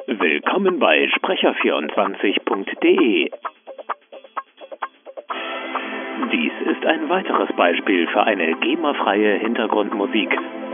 Willkommen bei sprecher24.de. Dies ist ein weiteres Beispiel für eine GEMA-freie Hintergrundmusik